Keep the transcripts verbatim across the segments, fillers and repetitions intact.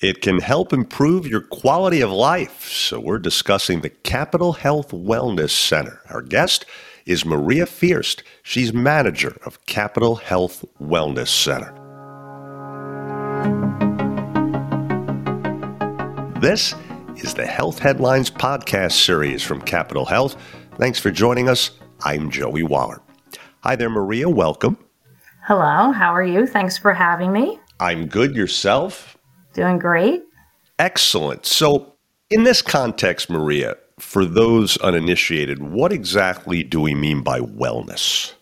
It can help improve your quality of life. So we're discussing the Capital Health Wellness Center. Our guest is Maria Fierst. She's manager of Capital Health Wellness Center. This is the Health Headlines podcast series from Capital Health. Thanks for joining us. I'm Joey Waller. Hi there, Maria. Welcome. Hello. How are you? Thanks for having me. I'm good. Yourself? Doing great. Excellent. So in this context, Maria, for those uninitiated, what exactly do we mean by wellness?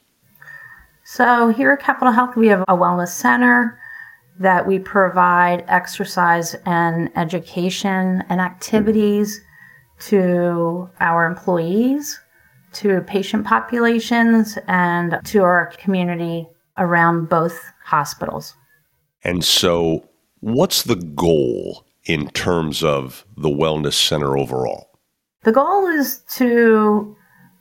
So here at Capital Health, we have a wellness center that we provide exercise and education and activities to our employees, to patient populations, and to our community around both hospitals. And so what's the goal in terms of the wellness center overall? The goal is to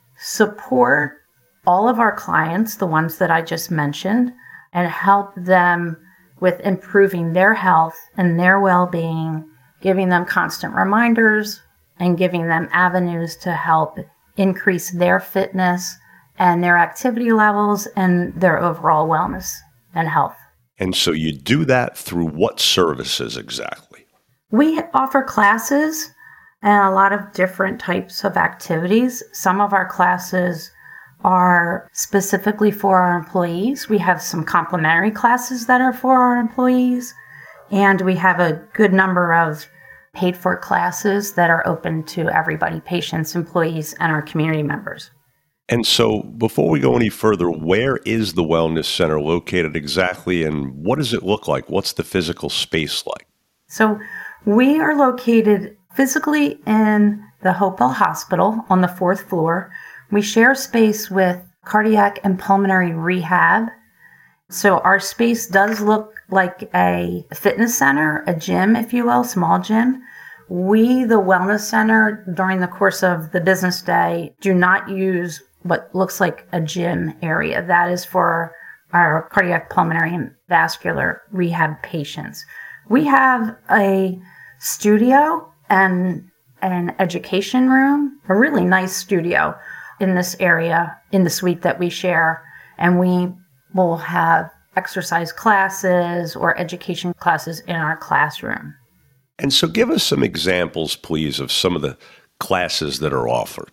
support all of our clients, the ones that I just mentioned, and help them with improving their health and their well-being, giving them constant reminders and giving them avenues to help increase their fitness and their activity levels and their overall wellness and health. And so you do that through what services exactly? We offer classes and a lot of different types of activities. Some of our classes are specifically for our employees. We have some complimentary classes that are for our employees, and we have a good number of paid-for classes that are open to everybody, patients, employees, and our community members. And so before we go any further, where is the Wellness Center located exactly, and what does it look like? What's the physical space like? So we are located physically in the Hopewell Hospital on the fourth floor. We share space with cardiac and pulmonary rehab. So our space does look like a fitness center, a gym, if you will, small gym. We, the Wellness Center, during the course of the business day, do not use what looks like a gym area. That is for our cardiac, pulmonary, and vascular rehab patients. We have a studio and an education room, a really nice studio in this area, in the suite that we share, and we will have exercise classes or education classes in our classroom. And so give us some examples, please, of some of the classes that are offered.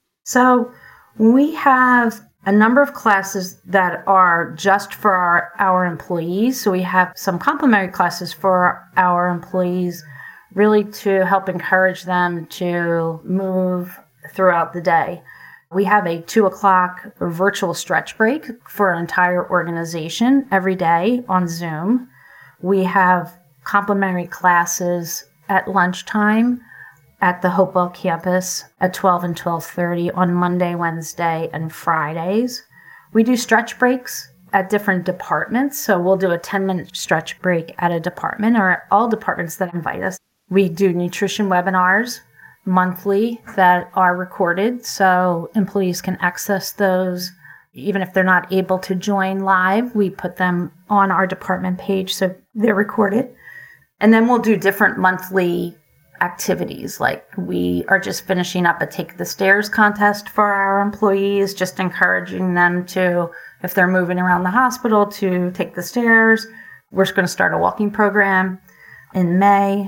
So we have a number of classes that are just for our, our employees. So we have some complimentary classes for our employees, really to help encourage them to move throughout the day. We have a two o'clock virtual stretch break for our entire organization every day on Zoom. We have complimentary classes at lunchtime at the Hopewell campus at twelve and twelve thirty on Monday, Wednesday, and Fridays. We do stretch breaks at different departments. So we'll do a ten-minute stretch break at a department or all departments that invite us. We do nutrition webinars monthly that are recorded, so employees can access those. Even if they're not able to join live, we put them on our department page so they're recorded. And then we'll do different monthly activities, like we are just finishing up a Take the Stairs contest for our employees, just encouraging them to, if they're moving around the hospital, to take the stairs. We're going to start a walking program in May.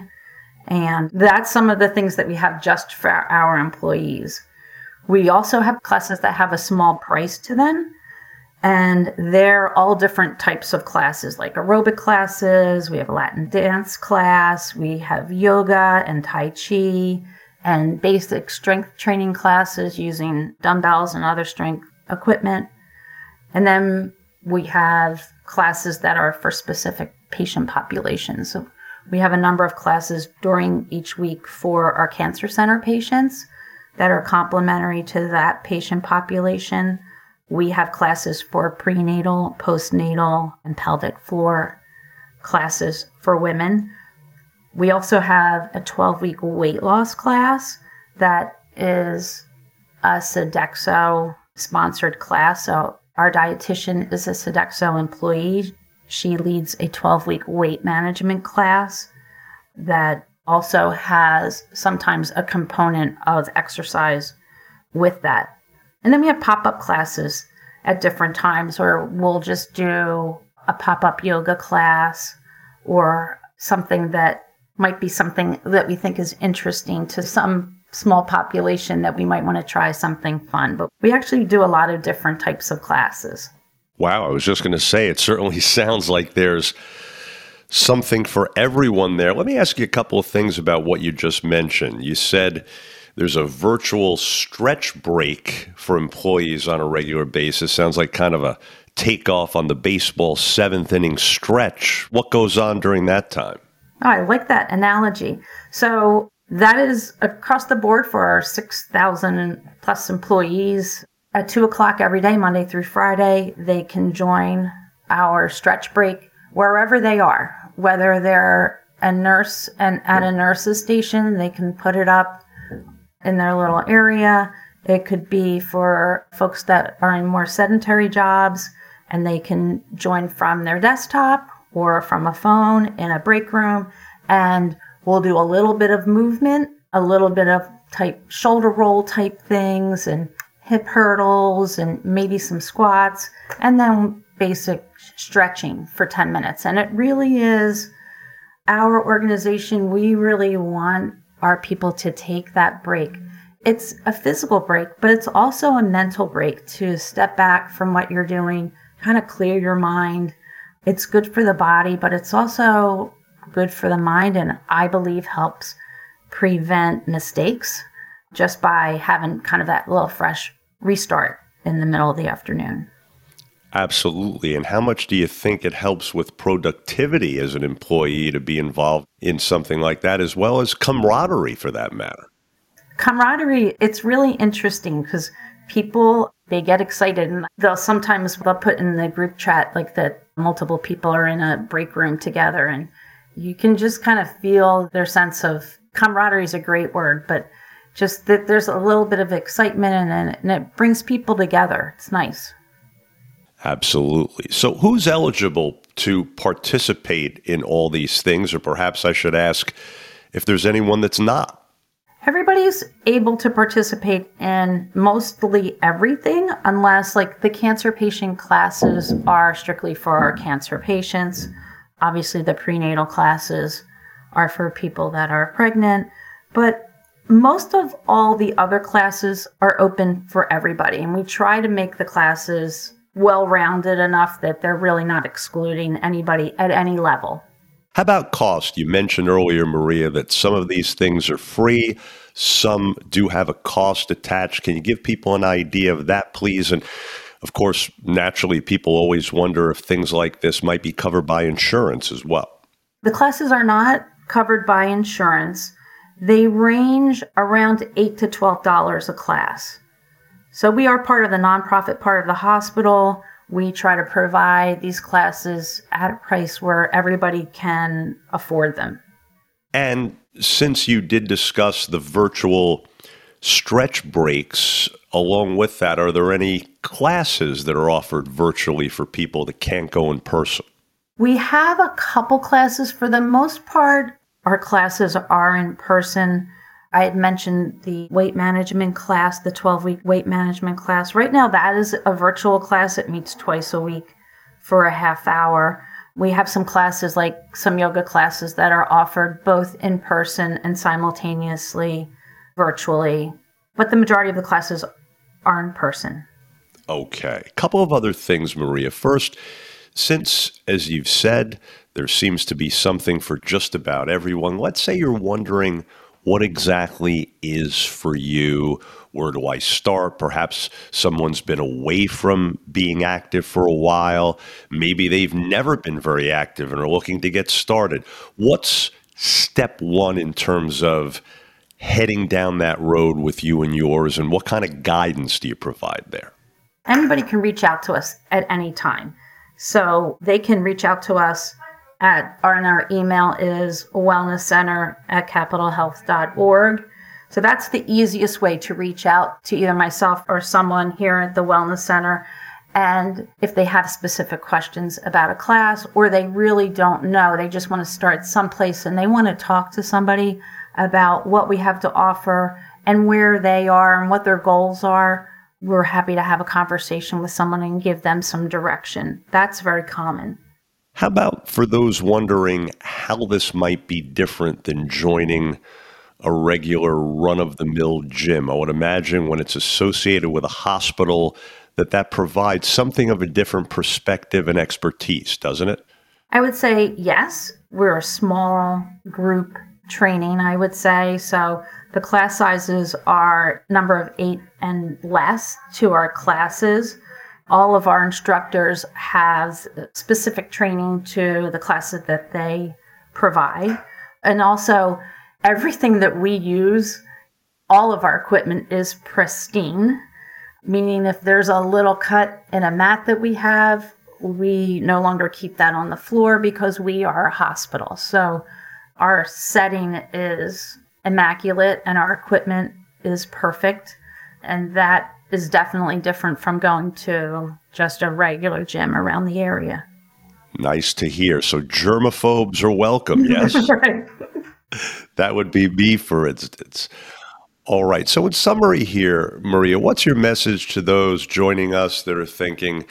And that's some of the things that we have just for our employees. We also have classes that have a small price to them, and they're all different types of classes, like aerobic classes. We have a Latin dance class. We have yoga and Tai Chi and basic strength training classes using dumbbells and other strength equipment. And then we have classes that are for specific patient populations. So we have a number of classes during each week for our cancer center patients that are complementary to that patient population. We have classes for prenatal, postnatal, and pelvic floor classes for women. We also have a twelve-week weight loss class that is a Sodexo-sponsored class. So our dietitian is a Sodexo employee. She leads a twelve-week weight management class. that also has sometimes a component of exercise with that. And then we have pop-up classes at different times, or we'll just do a pop-up yoga class or something that might be something that we think is interesting to some small population that we might want to try something fun. But we actually do a lot of different types of classes. Wow, I was just going to say, it certainly sounds like there's something for everyone there. Let me ask you a couple of things about what you just mentioned. You said there's a virtual stretch break for employees on a regular basis. Sounds like kind of a takeoff on the baseball seventh inning stretch. What goes on during that time? Oh, I like that analogy. So that is across the board for our six thousand plus employees. At two o'clock every day, Monday through Friday, they can join our stretch break wherever they are. Whether they're a nurse and at a nurse's station, they can put it up in their little area. It could be for folks that are in more sedentary jobs, and they can join from their desktop or from a phone in a break room. And we'll do a little bit of movement, a little bit of type shoulder roll type things and hip hurdles and maybe some squats, and then basic stretching for ten minutes. And it really is our organization. We really want our people to take that break. It's a physical break, but it's also a mental break to step back from what you're doing, kind of clear your mind. It's good for the body, but it's also good for the mind, and I believe helps prevent mistakes just by having kind of that little fresh restart in the middle of the afternoon. Absolutely. And how much do you think it helps with productivity as an employee to be involved in something like that, as well as camaraderie for that matter? Camaraderie, it's really interesting because people, they get excited, and they'll sometimes they'll put in the group chat like that multiple people are in a break room together, and you can just kind of feel their sense of camaraderie is a great word, but just that there's a little bit of excitement and, and it brings people together. It's nice. Absolutely. So who's eligible to participate in all these things? Or perhaps I should ask if there's anyone that's not. Everybody's able to participate in mostly everything, unless like the cancer patient classes are strictly for our cancer patients. Obviously, the prenatal classes are for people that are pregnant, but most of all the other classes are open for everybody. And we try to make the classes well-rounded enough that they're really not excluding anybody at any level. How about cost? You mentioned earlier, Maria, that some of these things are free. Some do have a cost attached. Can you give people an idea of that, please? And of course, naturally, people always wonder if things like this might be covered by insurance as well. The classes are not covered by insurance. They range around eight to twelve dollars a class. So we are part of the nonprofit part of the hospital. We try to provide these classes at a price where everybody can afford them. And since you did discuss the virtual stretch breaks, along with that, are there any classes that are offered virtually for people that can't go in person? We have a couple classes. For the most part, our classes are in person. I had mentioned the weight management class, the twelve-week weight management class. Right now, that is a virtual class. It meets twice a week for a half hour. We have some classes, like some yoga classes, that are offered both in person and simultaneously virtually. But the majority of the classes are in person. Okay. A couple of other things, Maria. First, since, as you've said, there seems to be something for just about everyone, let's say you're wondering what exactly is for you. Where do I start? Perhaps someone's been away from being active for a while. Maybe they've never been very active and are looking to get started. What's step one in terms of heading down that road with you and yours, and what kind of guidance do you provide there? Anybody can reach out to us at any time. So they can reach out to us at our, and our email is wellnesscenter at capital health dot org. So that's the easiest way to reach out to either myself or someone here at the Wellness Center. And if they have specific questions about a class or they really don't know, they just want to start someplace and they want to talk to somebody about what we have to offer and where they are and what their goals are, we're happy to have a conversation with someone and give them some direction. That's very common. How about for those wondering how this might be different than joining a regular run-of-the-mill gym? I would imagine when it's associated with a hospital that that provides something of a different perspective and expertise, doesn't it? I would say yes. We're a small group training, I would say. So the class sizes are number of eight and less to our classes. All of our instructors have specific training to the classes that they provide. And also everything that we use, all of our equipment is pristine, meaning if there's a little cut in a mat that we have, we no longer keep that on the floor because we are a hospital. So our setting is immaculate and our equipment is perfect. And that is definitely different from going to just a regular gym around the area. Nice to hear. So germaphobes are welcome, yes? Right. That would be me, for instance. All right. So in summary here, Maria, what's your message to those joining us that are thinking,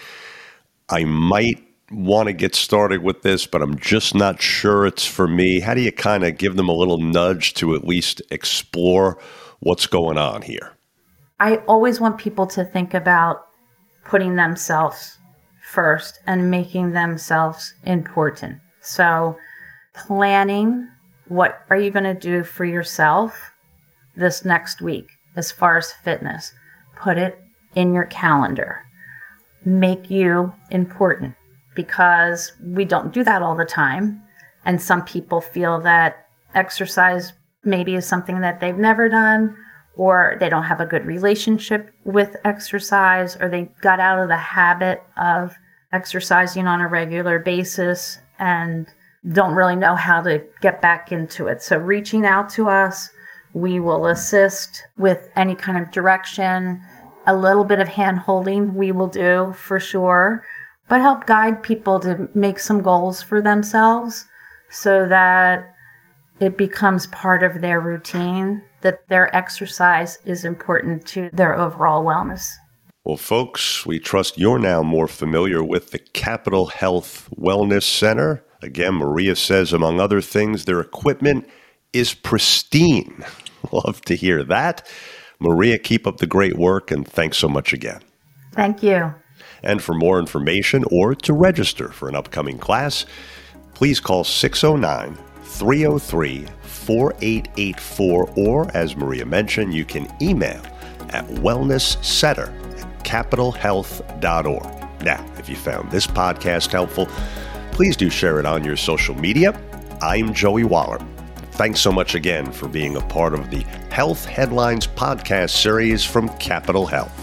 I might want to get started with this, but I'm just not sure it's for me? How do you kind of give them a little nudge to at least explore what's going on here? I always want people to think about putting themselves first and making themselves important. So planning, what are you going to do for yourself this next week as far as fitness? Put it in your calendar. Make you important, because we don't do that all the time. And some people feel that exercise maybe is something that they've never done, or they don't have a good relationship with exercise, or they got out of the habit of exercising on a regular basis and don't really know how to get back into it. So reaching out to us, we will assist with any kind of direction. A little bit of hand-holding we will do for sure, but help guide people to make some goals for themselves so that it becomes part of their routine, that their exercise is important to their overall wellness. Well, folks, we trust you're now more familiar with the Capital Health Wellness Center. Again, Maria says, among other things, their equipment is pristine. Love to hear that. Maria, keep up the great work, and thanks so much again. Thank you. And for more information or to register for an upcoming class, please call six oh nine, three oh three, four eight eight four, or, as Maria mentioned, you can email at wellnesscenter at capital health dot org. Now, if you found this podcast helpful, please do share it on your social media. I'm Joey Waller. Thanks so much again for being a part of the Health Headlines podcast series from Capital Health.